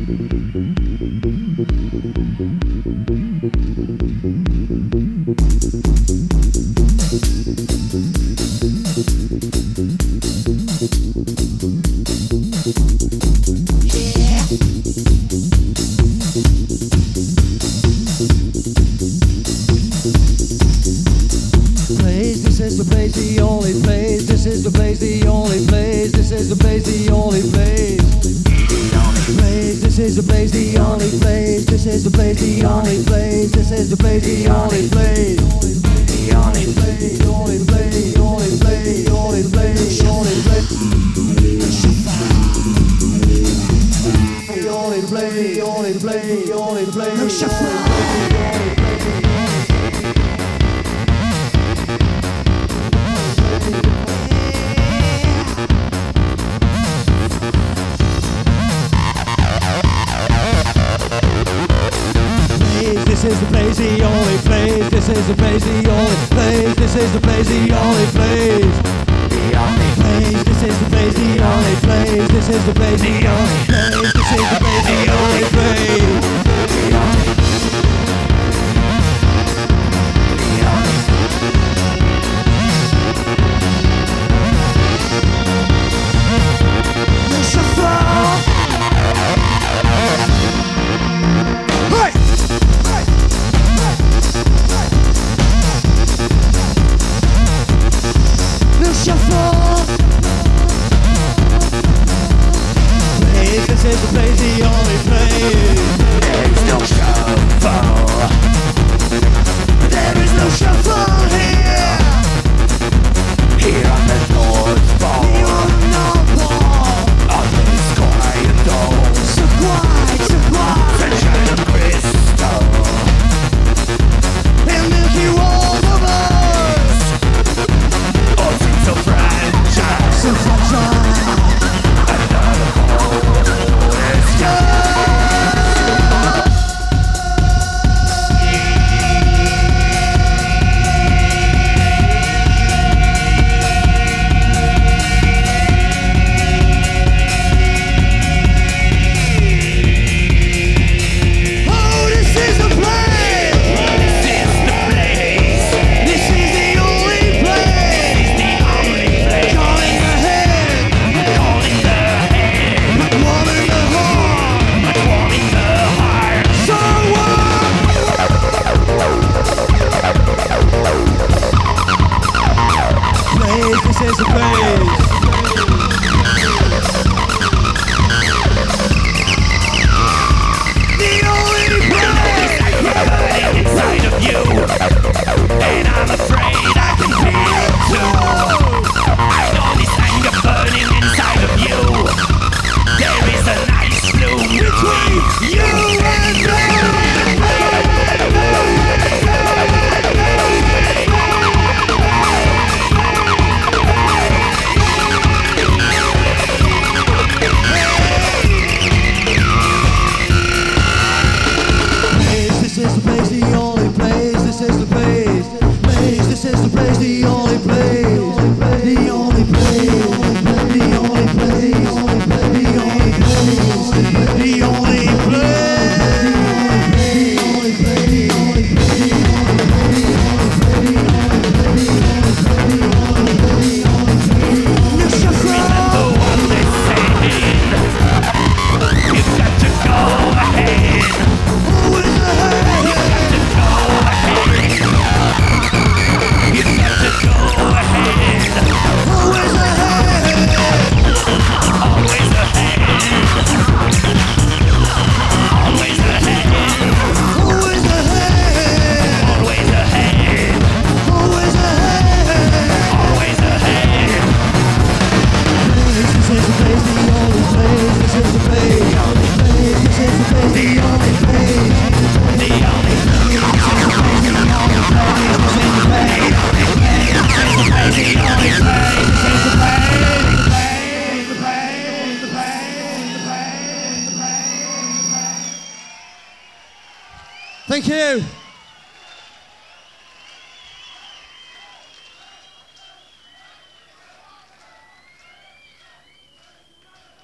This is the place, the only place. This is the place, the only place. This is the place, the only place. This is the place, the only place. This is the place, the only place. This is the place, the only place. The only place, the only place, the only place, the only place, the only place. The only place, the only place, the only place. This is the place, the only place. This is the place, the only place. This is the place, the only place. The only place. This is the place, the only place. This is the place, the only place. This is the place, the only place. This is the place, the only place. There is no shuffle. There is no shuffle here. Here on the North Pole. Here on the North Pole. On this quiet dome. So quiet, so quiet. Sunshine of crystal. And milky walls of us. All seem so fragile. So fragile. This is the place. The only place. Burning inside of you, and I'm afraid I can feel it too. I know this anger burning inside of you. There is a nice bloom between you and me. This is the place, the only place. This is the place. This is the place, the only place. The only place. The only place. The only place. The only place. Remember what they're saying. You've got to go ahead. Always ahead. You've got to go ahead. Always ahead. Always ahead. Always ahead. Always ahead. Always ahead. Always ahead. Always ahead. This is the place, the only place. This is the place, the only place. This is the place, the only place. The only place. This is the place, the only place. This is the place, the only place. This is the place, the only place. This is the place. Thank you.